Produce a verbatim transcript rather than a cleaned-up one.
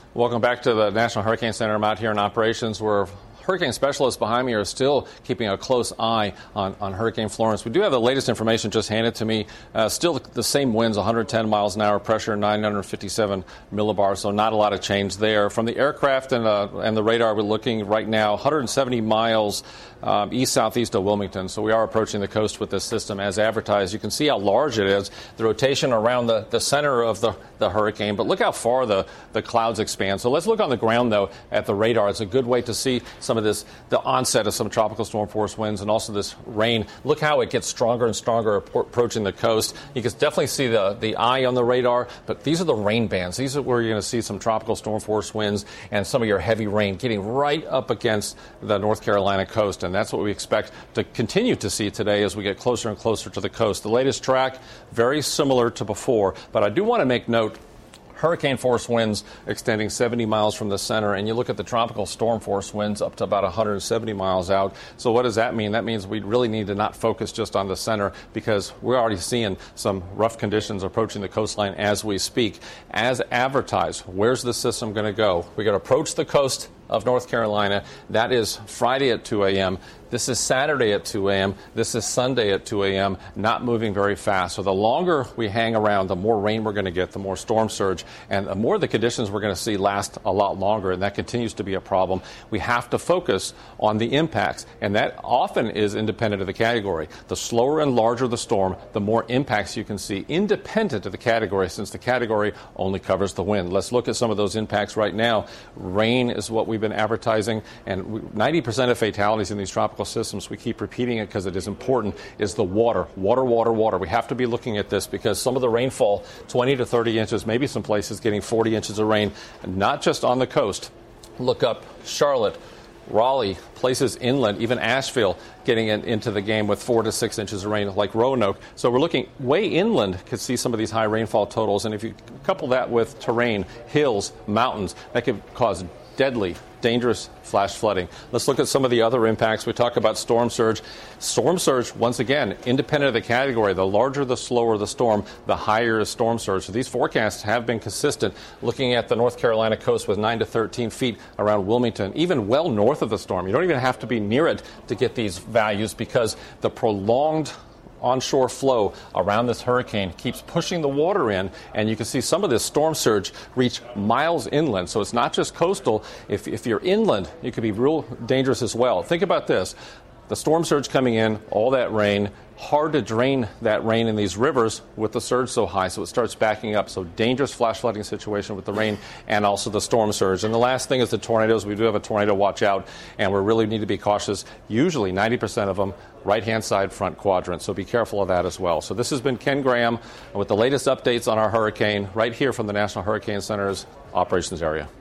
Welcome back to the National Hurricane Center. I'm out here in operations where hurricane specialists behind me are still keeping a close eye on, on Hurricane Florence. We do have the latest information just handed to me. Uh, still the same winds, one hundred ten miles an hour, pressure nine hundred fifty-seven millibars, so not a lot of change there. From the aircraft and, uh, and the radar, we're looking right now one hundred seventy miles um, east-southeast of Wilmington. So we are approaching the coast with this system as advertised. You can see how large it is, the rotation around the, the center of the, the hurricane. But look how far the, the clouds expand. So let's look on the ground, though, at the radar. It's a good way to see some of this, the onset of some tropical storm force winds and also this rain. Look how it gets stronger and stronger approaching the coast. You can definitely see the, the eye on the radar, but these are the rain bands. These are where you're going to see some tropical storm force winds and some of your heavy rain getting right up against the North Carolina coast. And that's what we expect to continue to see today as we get closer and closer to the coast. The latest track, very similar to before, but I do want to make note hurricane force winds extending seventy miles from the center, and you look at the tropical storm force winds up to about one hundred seventy miles out. So what does that mean? That means we really need to not focus just on the center because we're already seeing some rough conditions approaching the coastline as we speak. As advertised, where's the system going to go? We're going to approach the coast of North Carolina. That is Friday at two a.m. This is Saturday at two a.m. This is Sunday at two a.m., not moving very fast. So the longer we hang around, the more rain we're going to get, the more storm surge, and the more the conditions we're going to see last a lot longer, and that continues to be a problem. We have to focus on the impacts, and that often is independent of the category. The slower and larger the storm, the more impacts you can see independent of the category, since the category only covers the wind. Let's look at some of those impacts right now. Rain is what we've been advertising, and ninety percent of fatalities in these tropical systems, we keep repeating it because it is important, is the water. Water, water, water. We have to be looking at this because some of the rainfall, twenty to thirty inches, maybe some places getting forty inches of rain, not just on the coast. Look up Charlotte, Raleigh, places inland, even Asheville getting in, into the game with four to six inches of rain, like Roanoke. So we're looking way inland, could see some of these high rainfall totals. And if you couple that with terrain, hills, mountains, that could cause deadly, dangerous flash flooding. Let's look at some of the other impacts. We talk about storm surge. Storm surge, once again, independent of the category. The larger, the slower the storm, the higher is storm surge. So these forecasts have been consistent. Looking at the North Carolina coast with nine to thirteen feet around Wilmington, even well north of the storm. You don't even have to be near it to get these values because the prolonged onshore flow around this hurricane keeps pushing the water in, and you can see some of this storm surge reach miles inland. So it's not just coastal. If, if you're inland, it could be real dangerous as well. Think about this. The storm surge coming in, all that rain, hard to drain that rain in these rivers with the surge so high, so it starts backing up. So dangerous flash flooding situation with the rain and also the storm surge. And the last thing is the tornadoes. We do have a tornado watch out, and we really need to be cautious. Usually ninety percent of them right-hand side front quadrant, so be careful of that as well. So this has been Ken Graham with the latest updates on our hurricane right here from the National Hurricane Center's operations area.